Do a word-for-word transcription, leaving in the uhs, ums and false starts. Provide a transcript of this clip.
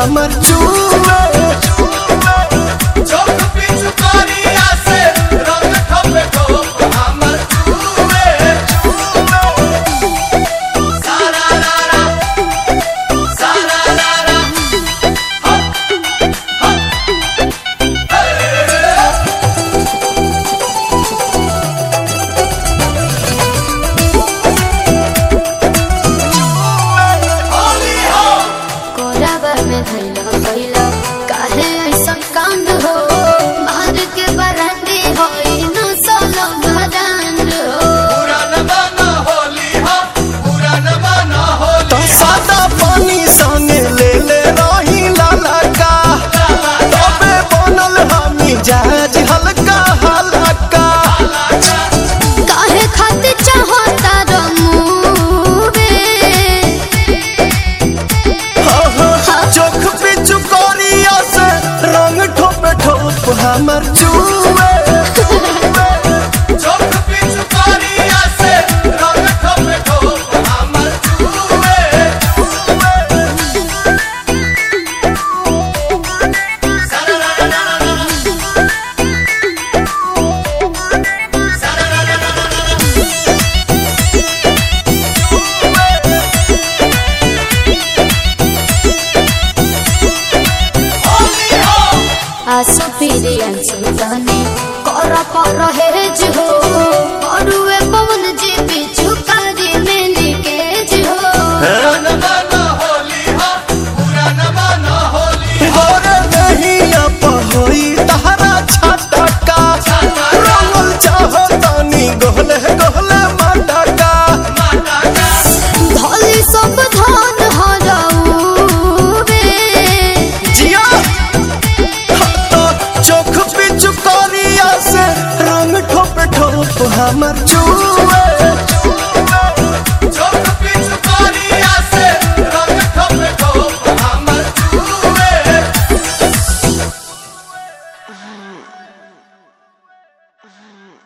हमर चूमे चौक पिचुकारिया से रंग ठोपे ठोप हमर चूमे सारा रारा सारा रारा जहाज हल्का हल्का काहे खातिर चाहता रमुवे हो हो चोख पिचुकारिया से रंग ठोप ठोप हमर चूमे चौक पिचुकारिया से रंग ठोपे ठोप हमर चूमे आसो फिरे अंसु तने कर कर हेज हो परुए पवन जी बिचु कारी में निकेज हो पुराना बना होली हा पुराना बना होली गोरे दहिया पहोई तहरा छटका रंगल चाहतानी गोहले गोहले मटका माता का धोली सब धान हराऊवे जिया तो चोख पिचुकारिया से रंग ठोप ठोप हमर चूमे चौक पिचुकारिया से रंग ठोपे ठोप हमर चूमे Mm-hmm.